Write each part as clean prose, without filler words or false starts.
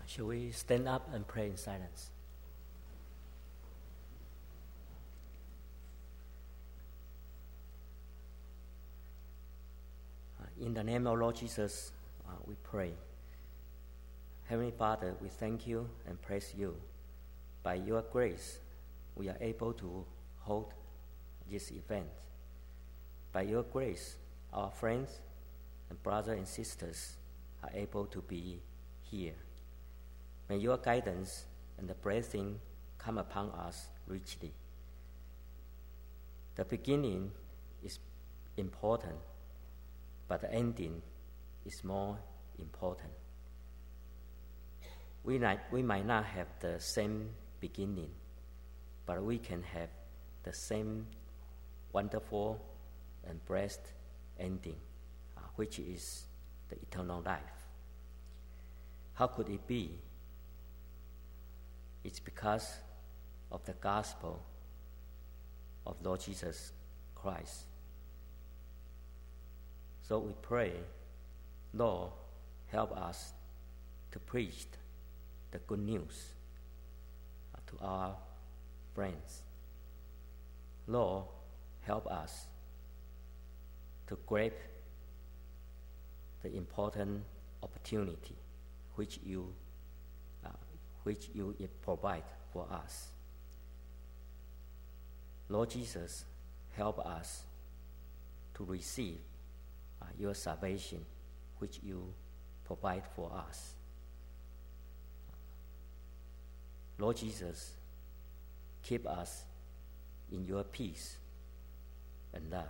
Shall we stand up and pray in silence? In the name of Lord Jesus, we pray. Heavenly Father, we thank you and praise you. By your grace, we are able to hold this event. By your grace, our friends and brothers and sisters are able to be here. May your guidance and the blessing come upon us richly. The beginning is important, but the ending is more important. We might not have the same beginning, but we can have the same wonderful and blessed ending, which is the eternal life. How could it be? It's because of the gospel of Lord Jesus Christ. So we pray, Lord, help us to preach the good news to our friends. Lord, help us to grab the important opportunity which you provide for us. Lord Jesus, help us to receive your salvation which you provide for us. Lord Jesus, keep us in your peace and love.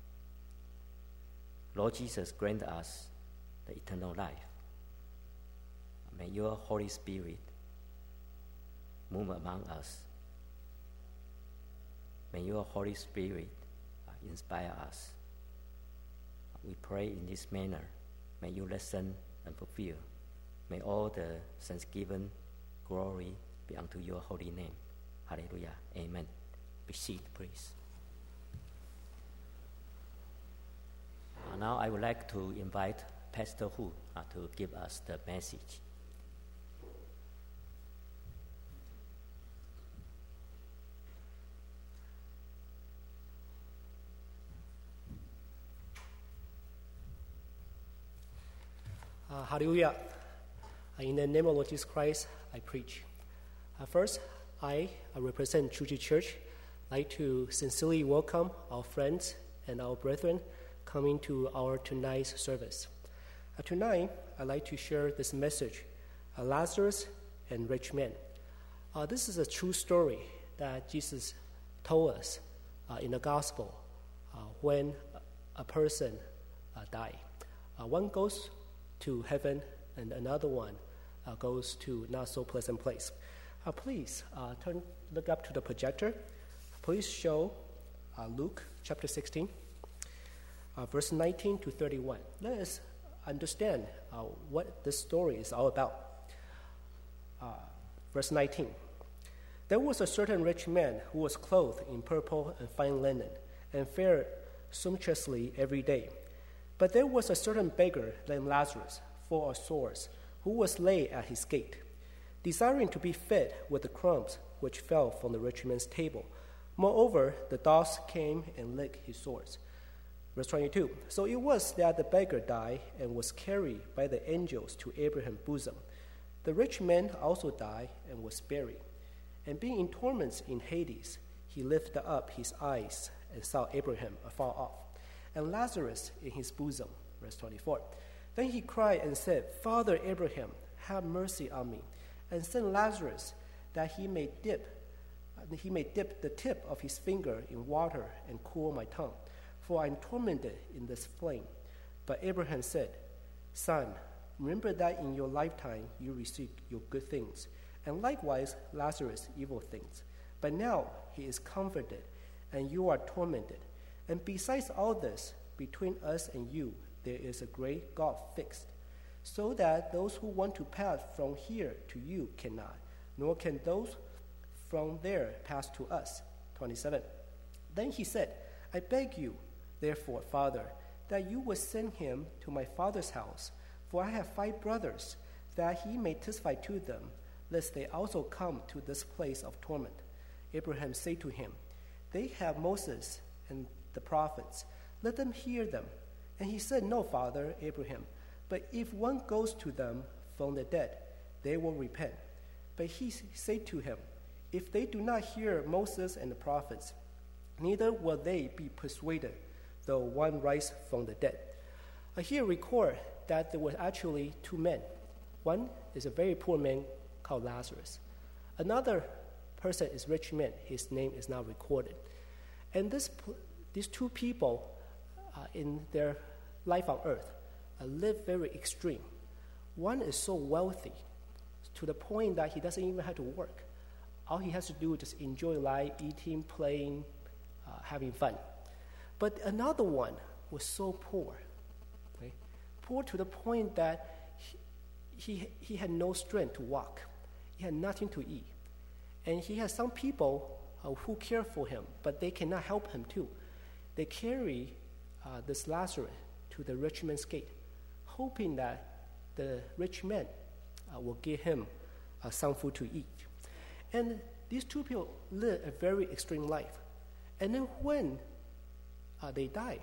Lord Jesus, grant us the eternal life. May your Holy Spirit move among us. May your Holy Spirit inspire us. We pray in this manner. May you listen and fulfill. May all the thanksgiving, glory be unto your holy name. Hallelujah. Amen. Be seated, please. Now I would like to invite Pastor Hu to give us the message. Hallelujah. In the name of Lord Jesus Christ, I preach. First, I represent Tzu Chi Church. I'd like to sincerely welcome our friends and our brethren coming to our tonight's service. Tonight, I'd like to share this message, Lazarus and Rich Man. This is a true story that Jesus told us in the gospel when a person died. One goes to heaven and another one goes to not so pleasant place. Please look up to the projector. Please show Luke chapter 16, verse 19 to 31. Let us understand what this story is all about. Verse 19. There was a certain rich man who was clothed in purple and fine linen and fared sumptuously every day. But there was a certain beggar named Lazarus, full of sores, who was laid at his gate, desiring to be fed with the crumbs which fell from the rich man's table. Moreover, the dogs came and licked his sores. Verse 22. So it was that the beggar died and was carried by the angels to Abraham's bosom. The rich man also died and was buried. And being in torments in Hades, he lifted up his eyes and saw Abraham afar off, and Lazarus in his bosom. Verse 24. Then he cried and said, Father Abraham, have mercy on me, and send Lazarus that he may dip the tip of his finger in water and cool my tongue, for I am tormented in this flame. But Abraham said, Son, remember that in your lifetime you received your good things, and likewise Lazarus evil things. But now he is comforted, and you are tormented. And besides all this, between us and you there is a great gulf fixed, so that those who want to pass from here to you cannot, nor can those from there pass to us. 27. Then he said, I beg you, therefore, Father, that you would send him to my father's house, for I have 5 brothers, that he may testify to them, lest they also come to this place of torment. Abraham said to him, They have Moses and the prophets. Let them hear them. And he said, No, Father Abraham, but if one goes to them from the dead, they will repent. But he said to him, If they do not hear Moses and the prophets, neither will they be persuaded, though one rise from the dead. Here record that there were actually two men. One is a very poor man called Lazarus. Another person is a rich man. His name is not recorded. And these two people in their life on earth live very extreme. One is so wealthy to the point that he doesn't even have to work. All he has to do is just enjoy life, eating, playing, having fun. But another one was so poor. Okay? Poor to the point that he had no strength to walk. He had nothing to eat. And he has some people who care for him, but they cannot help him too. They carry this Lazarus to the rich man's gate, hoping that the rich man will give him some food to eat. And these two people live a very extreme life. And then when they die,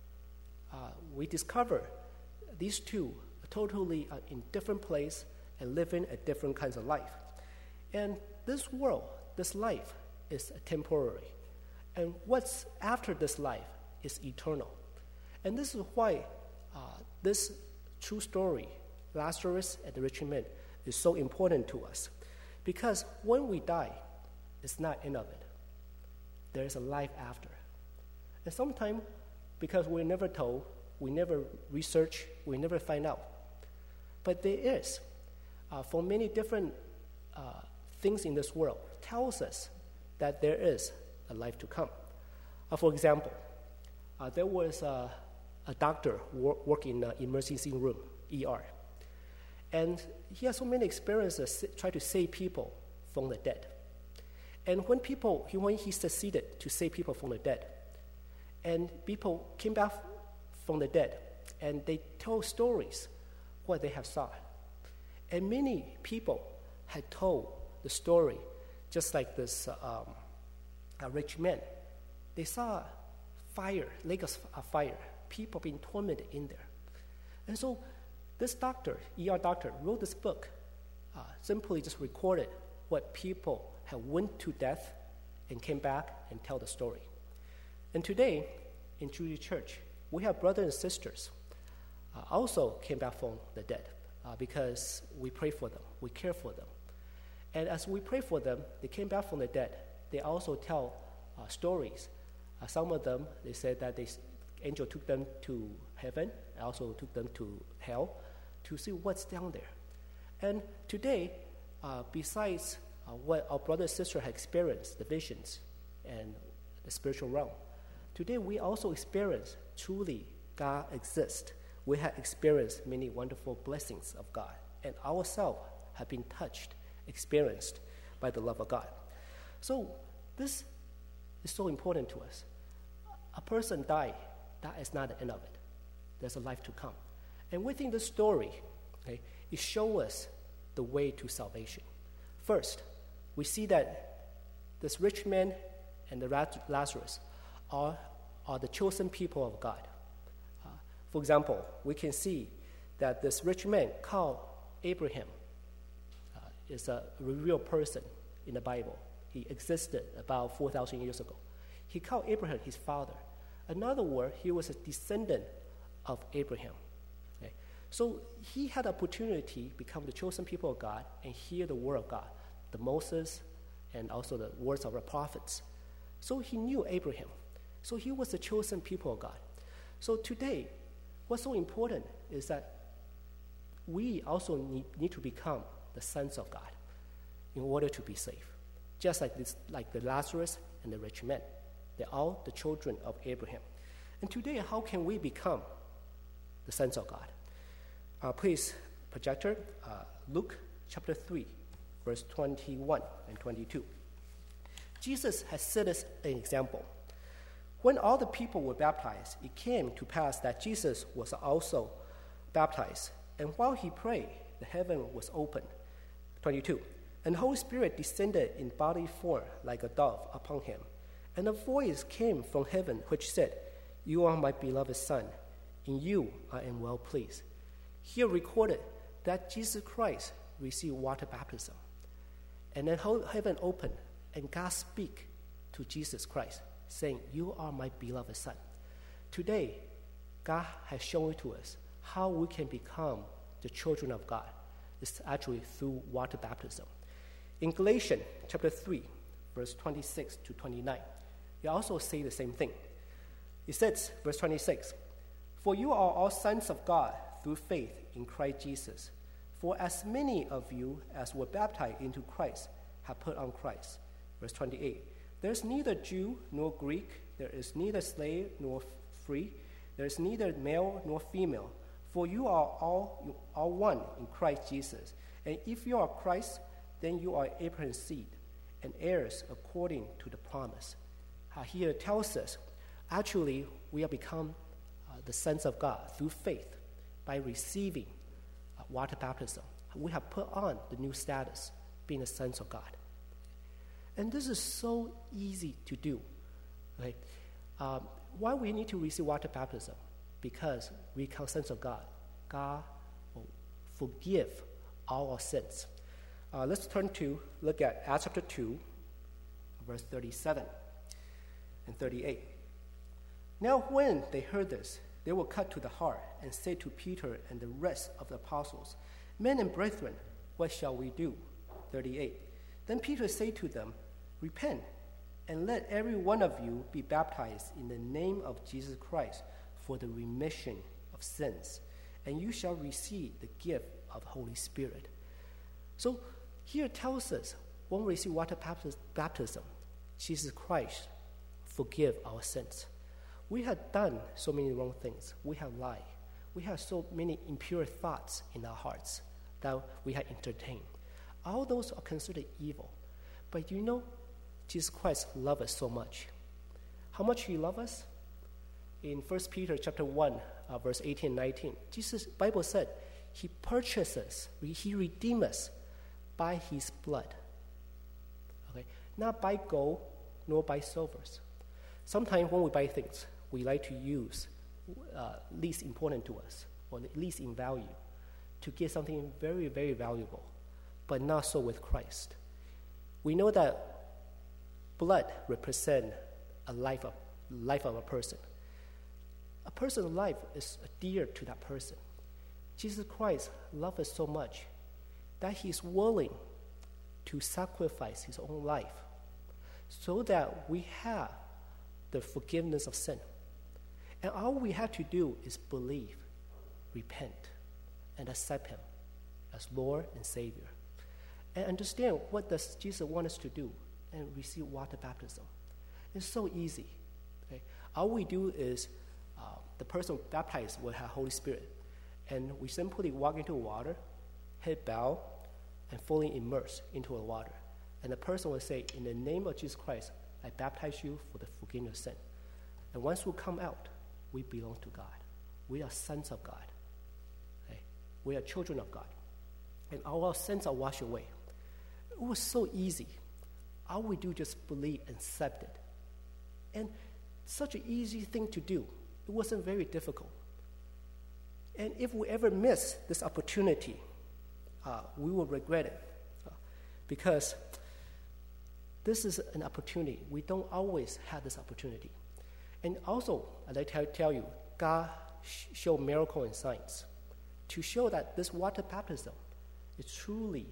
we discover these two are totally in different place and living a different kinds of life. And this world, this life, is temporary. And what's after this life is eternal. And this is why this true story, Lazarus and the rich man, is so important to us. Because when we die, it's not end of it. There is a life after. And sometimes, because we're never told, we never research, we never find out. But there is, for many different things in this world, tells us that there is a life to come. For example, there was a doctor working in an emergency room, ER. And he has so many experiences trying to save people from the dead. And when he succeeded to save people from the dead, and people came back from the dead, and they told stories what they have saw. And many people had told the story, just like this rich man. They saw fire, lake of fire, people being tormented in there. And so this doctor, ER doctor, wrote this book, simply just recorded what people had went to death and came back and tell the story. And today, in Judy Church, we have brothers and sisters also came back from the dead because we pray for them, we care for them. And as we pray for them, they came back from the dead. They also tell stories. Some of them, they said that the angel took them to heaven, also took them to hell to see what's down there. And today, besides what our brother and sister have experienced, the visions and the spiritual realm, today we also experience truly God exists. We have experienced many wonderful blessings of God, and ourselves have been touched, experienced by the love of God. So this is so important to us. A person died, that is not the end of it. There's a life to come. And within the story, okay, it shows us the way to salvation. First, we see that this rich man and the Lazarus are the chosen people of God. For example, we can see that this rich man called Abraham is a real person in the Bible. He existed about 4,000 years ago. He called Abraham his father. In other words, he was a descendant of Abraham. Okay? So he had opportunity to become the chosen people of God and hear the word of God, the Moses and also the words of the prophets. So he knew Abraham. So he was the chosen people of God. So today, what's so important is that we also need to become the sons of God in order to be saved. Just like the Lazarus and the rich man. They're all the children of Abraham. And today, how can we become the sons of God? Please, projector, Luke chapter 3, verse 21 and 22. Jesus has set us an example. When all the people were baptized, it came to pass that Jesus was also baptized. And while he prayed, the heaven was opened. 22. And the Holy Spirit descended in bodily form like a dove upon him. And a voice came from heaven which said, "You are my beloved Son. In you I am well pleased." Here recorded that Jesus Christ received water baptism. And then heaven opened, and God speak to Jesus Christ, saying, "You are my beloved Son." Today, God has shown to us how we can become the children of God. It's actually through water baptism. In Galatians chapter 3, verse 26 to 29, it also say the same thing. It says, verse 26, "For you are all sons of God through faith in Christ Jesus. For as many of you as were baptized into Christ have put on Christ." Verse 28, "There is neither Jew nor Greek, there is neither slave nor free, there is neither male nor female, for you are all one in Christ Jesus. And if you are Christ, then you are Abraham's seed and heirs according to the promise." Here it tells us, actually, we have become the sons of God through faith by receiving water baptism. We have put on the new status, being the sons of God. And this is so easy to do. Okay? Why we need to receive water baptism? Because we become sons of God. God will forgive all our sins. Let's turn to look at Acts chapter 2, verse 37 and 38. "Now when they heard this, they were cut to the heart and said to Peter and the rest of the apostles, 'Men and brethren, what shall we do?' 38. Then Peter said to them, 'Repent, and let every one of you be baptized in the name of Jesus Christ for the remission of sins, and you shall receive the gift of the Holy Spirit.'" So here it tells us, when we receive water baptism, Jesus Christ forgive our sins. We have done so many wrong things. We have lied. We have so many impure thoughts in our hearts that we have entertained. All those are considered evil. But you know, Jesus Christ loves us so much. How much he loves us? In 1 Peter chapter 1, verse 18 and 19, Bible said, he purchased us, he redeemed us by his blood. Okay? Not by gold, nor by silvers. Sometimes when we buy things, we like to use least important to us, or least in value, to get something very, very valuable, but not so with Christ. We know that blood represents a life of a person. A person's life is dear to that person. Jesus Christ loves us so much that he is willing to sacrifice his own life so that we have the forgiveness of sin. And all we have to do is believe, repent, and accept him as Lord and Savior. And understand what does Jesus want us to do and receive water baptism. It's so easy. Okay? All we do is the person baptized will have Holy Spirit. And we simply walk into water, head bow, and fully immerse into the water. And the person will say, "In the name of Jesus Christ, I baptize you for the forgiveness of sin." And once we come out, we belong to God. We are sons of God. Okay? We are children of God. And all our sins are washed away. It was so easy. All we do just believe and accept it. And such an easy thing to do. It wasn't very difficult. And if we ever miss this opportunity, we will regret it. Because this is an opportunity. We don't always have this opportunity. And also, I'd like to tell you, God showed miracle and signs to show that this water baptism is truly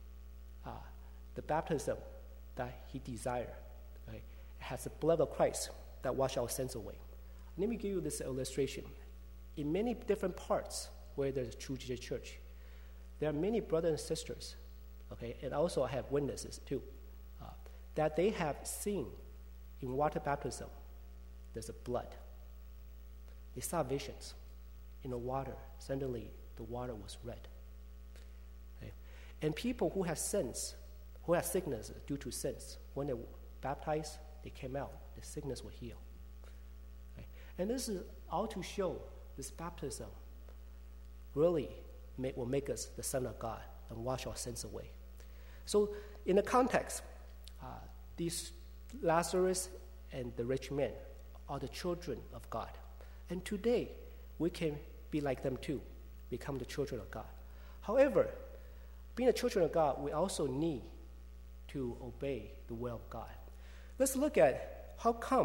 the baptism that he desired. Right? It has the blood of Christ that washes our sins away. Let me give you this illustration. In many different parts where there's a true Jesus church, there are many brothers and sisters, okay, and also I have witnesses too, that they have seen in water baptism, there's a blood. They saw visions in the water. Suddenly, the water was red. Okay? And people who have sins, who have sicknesses due to sins, when they were baptized, they came out, the sickness will heal. Okay? And this is all to show this baptism really will make us the Son of God and wash our sins away. So in the context, these Lazarus and the rich man are the children of God. And today, we can be like them too, become the children of God. However, being the children of God, we also need to obey the will of God. Let's look at how come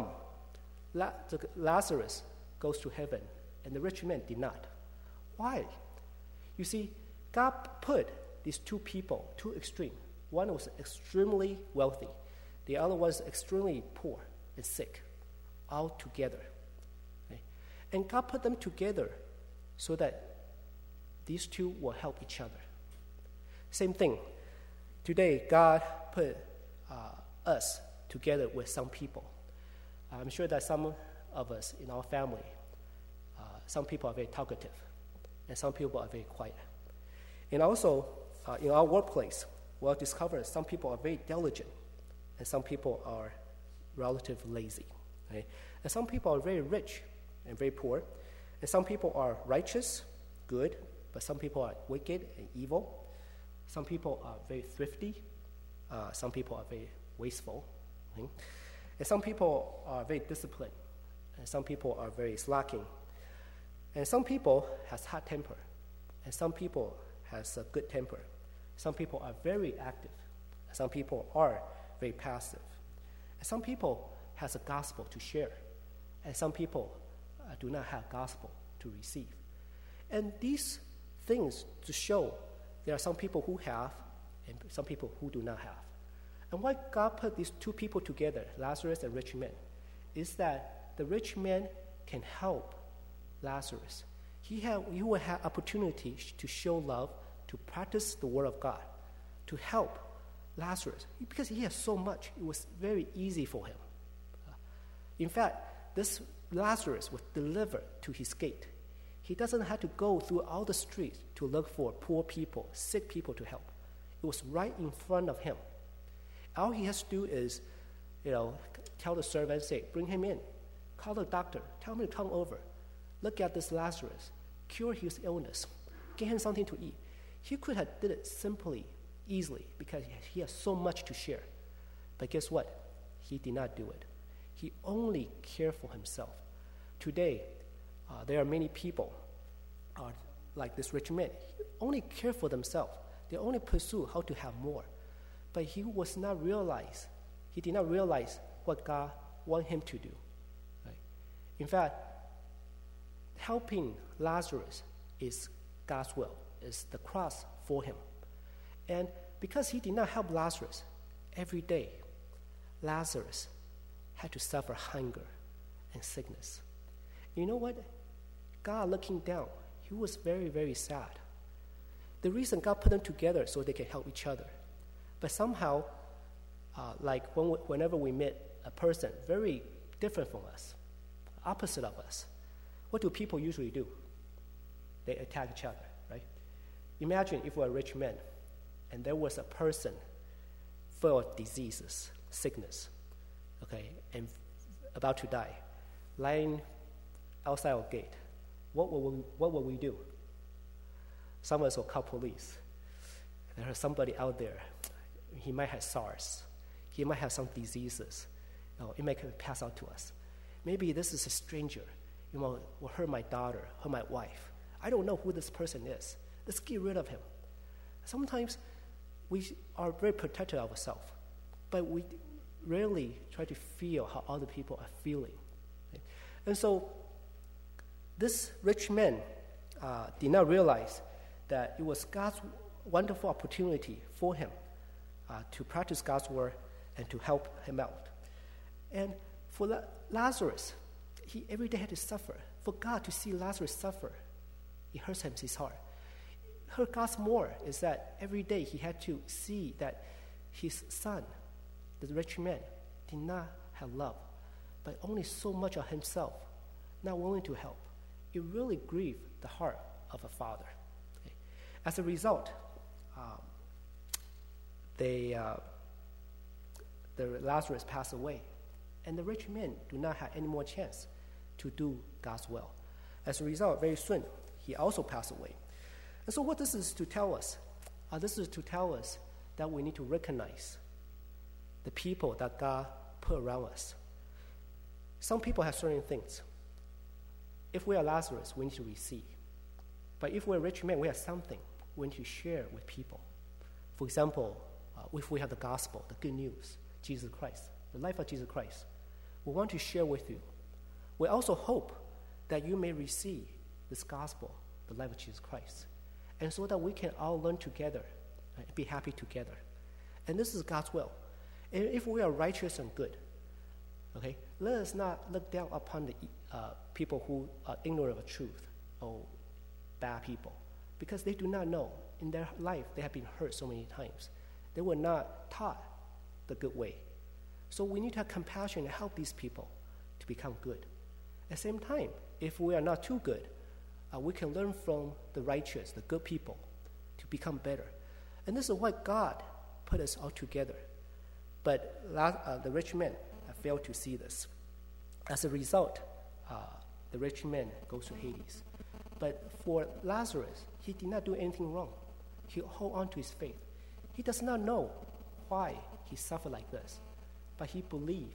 Lazarus goes to heaven and the rich man did not. Why? You see, God put these two people, two extremes. One was extremely wealthy. The other was extremely poor and sick, all together. Okay? And God put them together so that these two will help each other. Same thing. Today, God put us together with some people. I'm sure that some of us in our family, some people are very talkative, and some people are very quiet. And also, in our workplace, we'll discover some people are very diligent, and some people are relatively lazy. Right? And some people are very rich and very poor, and some people are righteous, good, but some people are wicked and evil. Some people are very thrifty. Some people are very wasteful. Right? And some people are very disciplined, and some people are very slacking. And some people has hot temper, and some people has a good temper. Some people are very active. Some people are very passive. And some people has a gospel to share, and some people do not have gospel to receive. And these things to show there are some people who have and some people who do not have. And why God put these two people together, Lazarus and rich man, is that the rich man can help Lazarus. He will have opportunity to show love, to practice the word of God, to help Lazarus. Because he has so much, it was very easy for him. In fact, this Lazarus was delivered to his gate. He doesn't have to go through all the streets to look for poor people, sick people to help. It was right in front of him. All he has to do is, tell the servant, say, bring him in. Call the doctor. Tell him to come over. Look at this Lazarus. Cure his illness. Give him something to eat. He could have did it simply, easily, because he has so much to share. But guess what? He did not do it. He only cared for himself. Today, there are many people like this rich man. He only care for themselves. They only pursue how to have more. But he did not realize what God wanted him to do. Right? In fact, helping Lazarus is God's will, is the cross for him. And because he did not help Lazarus, every day, Lazarus had to suffer hunger and sickness. You know what? God looking down, he was very, very sad. The reason God put them together so they can help each other. But somehow, whenever we meet a person very different from us, opposite of us, what do people usually do? They attack each other, right? Imagine if we're a rich man and there was a person full of diseases, sickness, okay, and about to die, lying outside our gate. What will we do? Some of us will call police. There is somebody out there. He might have SARS. He might have some diseases. It might pass out to us. Maybe this is a stranger. Will hurt my daughter, hurt my wife. I don't know who this person is. Let's get rid of him. Sometimes we are very protective of ourselves, but we rarely try to feel how other people are feeling. Right? And so this rich man did not realize that it was God's wonderful opportunity for him to practice God's word and to help him out. And for Lazarus, he every day had to suffer. For God to see Lazarus suffer, it hurts him his heart. Hurt God's more is that every day he had to see that his son, the rich man, did not have love, but only so much of himself, not willing to help. It really grieved the heart of a father. Okay. As a result, the Lazarus passed away, and the rich man do not have any more chance to do God's will. As a result, very soon, he also passed away. And so what this is to tell us? This is to tell us that we need to recognize the people that God put around us. Some people have certain things. If we are Lazarus, we need to receive. But if we're a rich man, we have something we need to share with people. For example, if we have the gospel, the good news, Jesus Christ, the life of Jesus Christ, we want to share with you. We also hope that you may receive this gospel, the life of Jesus Christ, and so that we can all learn together and be happy together. And this is God's will. And if we are righteous and good, okay, let us not look down upon the people who are ignorant of truth or bad people, because they do not know. In their life, they have been hurt so many times. They were not taught the good way. So we need to have compassion and help these people to become good. At the same time, if we are not too good, we can learn from the righteous, the good people, to become better. And this is what God put us all together. But the rich man failed to see this. As a result, the rich man goes to Hades. But for Lazarus, he did not do anything wrong. He held on to his faith. He does not know why he suffered like this, but he believed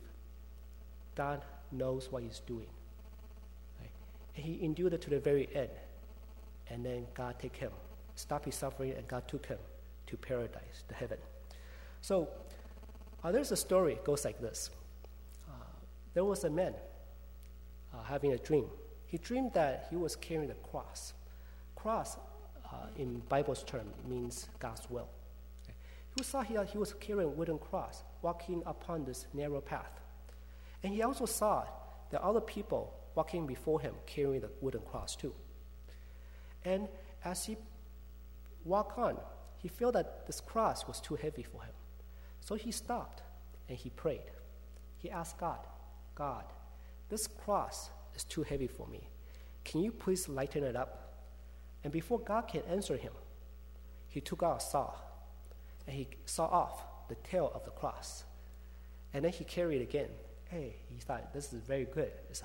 God knows what he's doing. Right? And he endured it to the very end. And then God took him, stopped his suffering, and God took him to paradise, to heaven. So there's a story that goes like this. There was a man having a dream. He dreamed that he was carrying a cross. Cross, in Bible's term, means God's will. Okay. He saw he was carrying a wooden cross, walking upon this narrow path. And he also saw that other people walking before him carrying the wooden cross too. And as he walked on, he felt that this cross was too heavy for him. So he stopped and he prayed. He asked God, God, this cross is too heavy for me. Can you please lighten it up? And before God can answer him, he took out a saw and he saw off the tail of the cross. And then he carried it again. Hey, he thought, this is very good. It's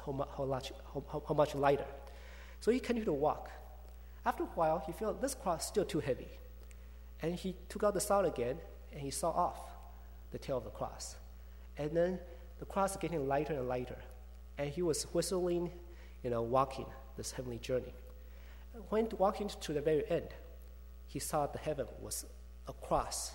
how much lighter. So he continued to walk. After a while, he felt this cross still too heavy. And he took out the saw again and he saw off the tail of the cross. And then the cross is getting lighter and lighter. And he was whistling, walking this heavenly journey. When walking to the very end, he saw the heaven was across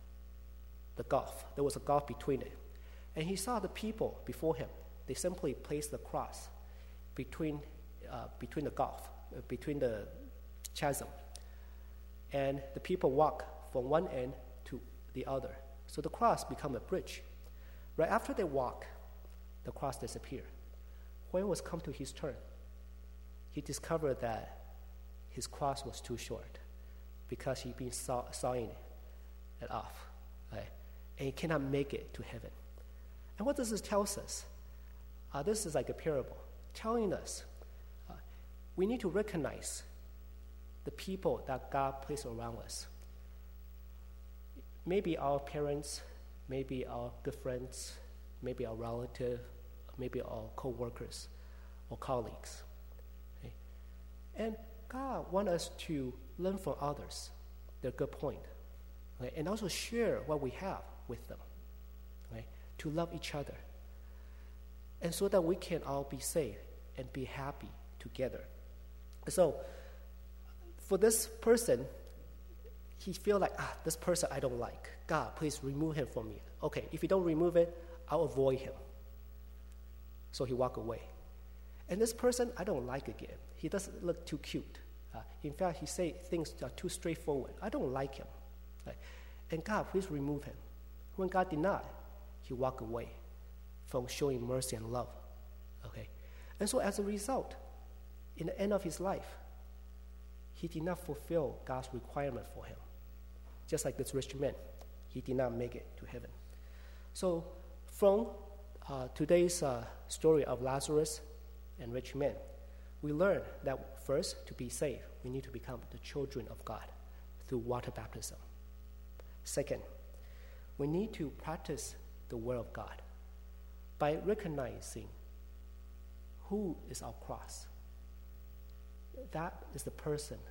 the gulf. There was a gulf between it. And he saw the people before him. They simply placed the cross between the gulf, between the chasm. And the people walk from one end to the other. So the cross became a bridge. Right after they walk, the cross disappeared. When it was come to his turn, he discovered that his cross was too short because he'd been sawing it off. Right? And he cannot make it to heaven. And what does this tell us? This is like a parable telling us we need to recognize the people that God placed around us. Maybe our parents, maybe our good friends, maybe our relative, maybe our co-workers or colleagues. Okay? And God wants us to learn from others, their good point, okay? And also share what we have with them, okay? To love each other, and so that we can all be safe and be happy together. So for this person, he feels like, this person I don't like. God, please remove him from me. Okay, if you don't remove it, I'll avoid him. So he walked away. And this person I don't like again. He doesn't look too cute. In fact, he say things that are too straightforward. I don't like him. Right? And God, please remove him. When God did not, he walked away from showing mercy and love. Okay? And so as a result, in the end of his life, he did not fulfill God's requirement for him. Just like this rich man, he did not make it to heaven. So from today's story of Lazarus and rich man, we learn that first, to be saved, we need to become the children of God through water baptism. Second, we need to practice the Word of God by recognizing who is our cross. That is the person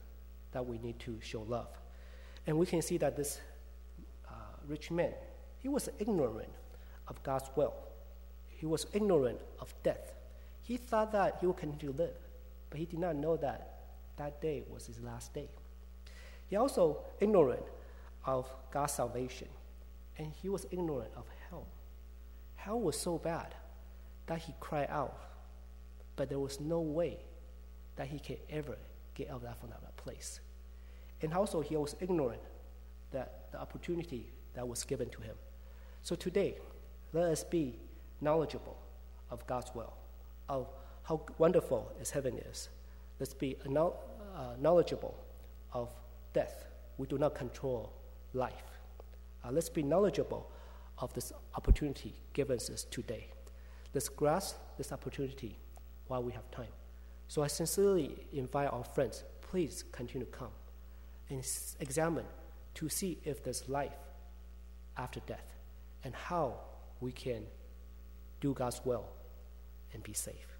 that we need to show love. And we can see that this rich man, he was ignorant of God's will. He was ignorant of death. He thought that he would continue to live, but he did not know that that day was his last day. He also ignorant of God's salvation, and he was ignorant of hell. Hell was so bad that he cried out, but there was no way that he could ever get out from that place. And also he was ignorant that the opportunity that was given to him. So today, let us be knowledgeable of God's will, of how wonderful His heaven is. Let's be knowledgeable of death. We do not control life. Let's be knowledgeable of this opportunity given us today. Let's grasp this opportunity while we have time. So I sincerely invite our friends, please continue to come and examine to see if there's life after death and how we can do God's will and be safe.